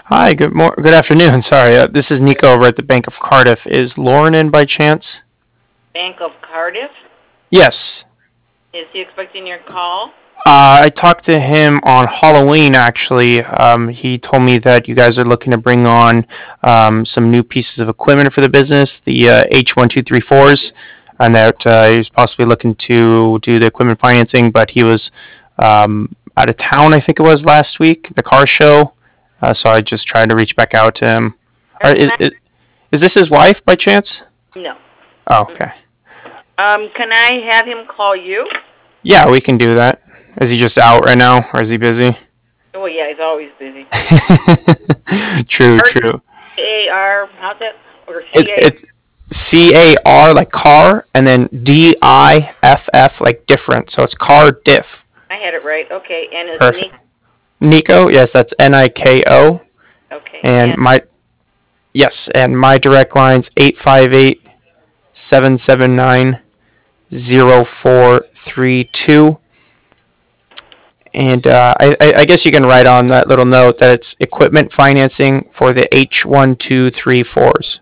Hi, good afternoon. Sorry, this is Nico over at the Bank of Cardiff. Is Lauren in by chance? Bank of Cardiff. Yes. Is he expecting your call? I talked to him on Halloween, actually. He told me that you guys are looking to bring on some new pieces of equipment for the business, the H1234s, and that he was possibly looking to do the equipment financing, but he was out of town, I think it was last week, the car show. So I just tried to reach back out to him. Or can I? Is this his wife by chance? No. Oh, okay. Can I have him call you? Yeah, we can do that. Is he just out right now, or is he busy? Oh yeah, he's always busy. True, R true. A R. How's that? Or C A? It's CAR like car, and then DIFF like different. So it's car diff. I had it right. Okay. And it's Perfect. Nick. Nico, yes, that's NIKO, Okay. and And my direct line's 858-779-0432. And I guess you can write on that little note that it's equipment financing for the H1234s.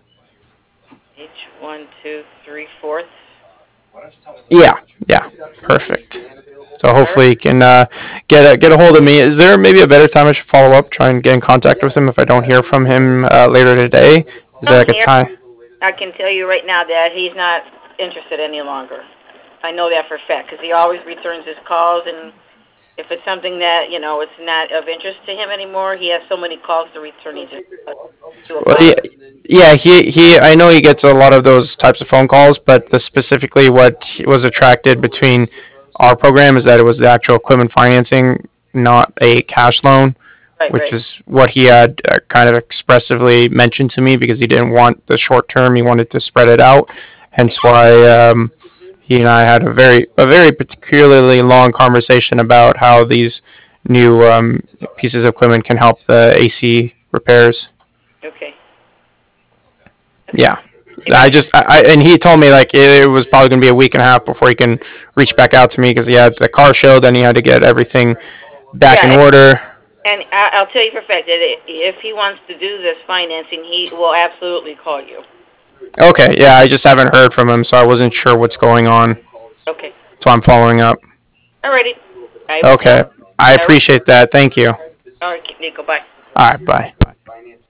H1234. Yeah, yeah, perfect. So hopefully you can get a hold of me. Is there maybe a better time I should follow up, try and get in contact with him if I don't hear from him later today? Is there Don't like a hear. time? I can tell you right now that he's not interested any longer. I know that for a fact because he always returns his calls, and if it's something that it's not of interest to him anymore, he has so many calls to return. He just to Well, yeah, apologize. yeah, he. I know he gets a lot of those types of phone calls, but specifically what was attracted between our program is that it was the actual equipment financing, not a cash loan, Right, which right. is what he had kind of expressively mentioned to me because he didn't want the short term; he wanted to spread it out. Hence why he and I had a very particularly long conversation about how these new pieces of equipment can help the AC repairs. Okay. Okay. Yeah. Maybe. And he told me like it was probably gonna be a week and a half before he can reach back out to me because he had the car show, then he had to get everything back in Yeah, order. and I'll tell you for a fact that if he wants to do this financing, he will absolutely call you. Okay, yeah, I just haven't heard from him, so I wasn't sure what's going on. Okay. So I'm following up. Alrighty. I will tell Okay, him. I Alright. appreciate that. Thank you. Alright, Nico. Bye. All right, bye.